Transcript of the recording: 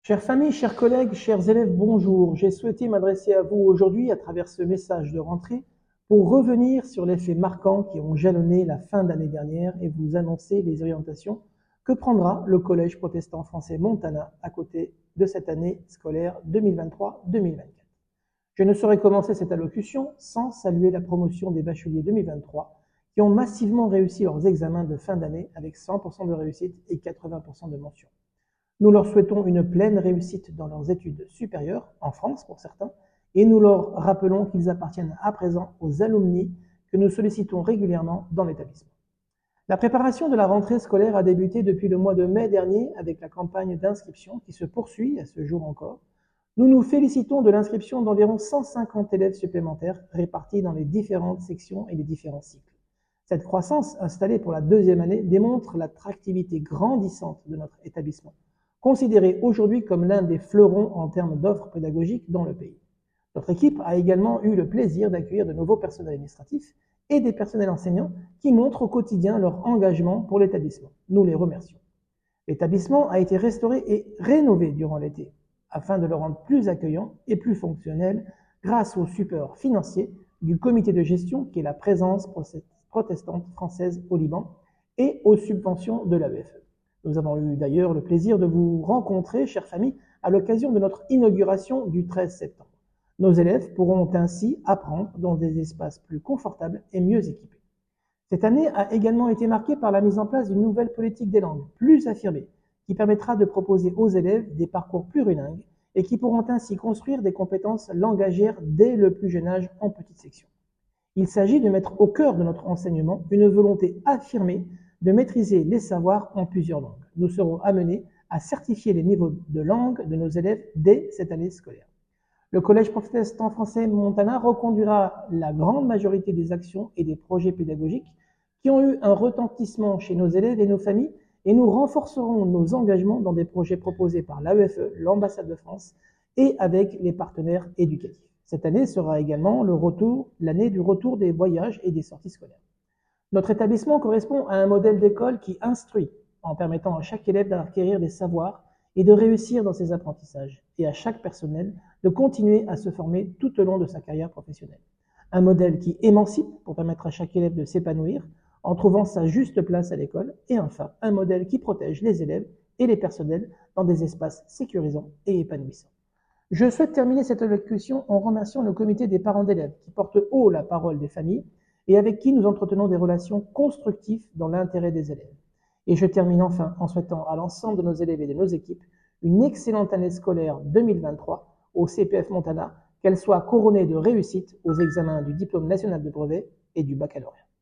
Chères familles, chers collègues, chers élèves, bonjour. J'ai souhaité m'adresser à vous aujourd'hui à travers ce message de rentrée pour revenir sur les faits marquants qui ont jalonné la fin d'année dernière et vous annoncer les orientations que prendra le Collège protestant français Montana à côté de cette année scolaire 2023-2024. Je ne saurais commencer cette allocution sans saluer la promotion des bacheliers 2023 qui ont massivement réussi leurs examens de fin d'année avec 100% de réussite et 80% de mention. Nous leur souhaitons une pleine réussite dans leurs études supérieures, en France pour certains, et nous leur rappelons qu'ils appartiennent à présent aux alumni que nous sollicitons régulièrement dans l'établissement. La préparation de la rentrée scolaire a débuté depuis le mois de mai dernier avec la campagne d'inscription qui se poursuit à ce jour encore. Nous nous félicitons de l'inscription d'environ 150 élèves supplémentaires répartis dans les différentes sections et les différents cycles. Cette croissance installée pour la deuxième année démontre l'attractivité grandissante de notre établissement, considéré aujourd'hui comme l'un des fleurons en termes d'offres pédagogiques dans le pays. Notre équipe a également eu le plaisir d'accueillir de nouveaux personnels administratifs et des personnels enseignants qui montrent au quotidien leur engagement pour l'établissement. Nous les remercions. L'établissement a été restauré et rénové durant l'été afin de le rendre plus accueillant et plus fonctionnel grâce au support financier du comité de gestion qui est la présence protestante française au Liban et aux subventions de l'AEFE. Nous avons eu d'ailleurs le plaisir de vous rencontrer, chères familles, à l'occasion de notre inauguration du 13 septembre. Nos élèves pourront ainsi apprendre dans des espaces plus confortables et mieux équipés. Cette année a également été marquée par la mise en place d'une nouvelle politique des langues, plus affirmée, qui permettra de proposer aux élèves des parcours plurilingues et qui pourront ainsi construire des compétences langagières dès le plus jeune âge en petite section. Il s'agit de mettre au cœur de notre enseignement une volonté affirmée de maîtriser les savoirs en plusieurs langues. Nous serons amenés à certifier les niveaux de langue de nos élèves dès cette année scolaire. Le Collège protestant français Montana reconduira la grande majorité des actions et des projets pédagogiques qui ont eu un retentissement chez nos élèves et nos familles, et nous renforcerons nos engagements dans des projets proposés par l'AEFE, l'ambassade de France et avec les partenaires éducatifs. Cette année sera également l'année du retour des voyages et des sorties scolaires. Notre établissement correspond à un modèle d'école qui instruit en permettant à chaque élève d'acquérir des savoirs et de réussir dans ses apprentissages, et à chaque personnel de continuer à se former tout au long de sa carrière professionnelle. Un modèle qui émancipe pour permettre à chaque élève de s'épanouir en trouvant sa juste place à l'école, et enfin un modèle qui protège les élèves et les personnels dans des espaces sécurisants et épanouissants. Je souhaite terminer cette allocution en remerciant le comité des parents d'élèves qui porte haut la parole des familles et avec qui nous entretenons des relations constructives dans l'intérêt des élèves. Et je termine enfin en souhaitant à l'ensemble de nos élèves et de nos équipes une excellente année scolaire 2023 au CPF Montana, qu'elle soit couronnée de réussite aux examens du diplôme national de brevet et du baccalauréat.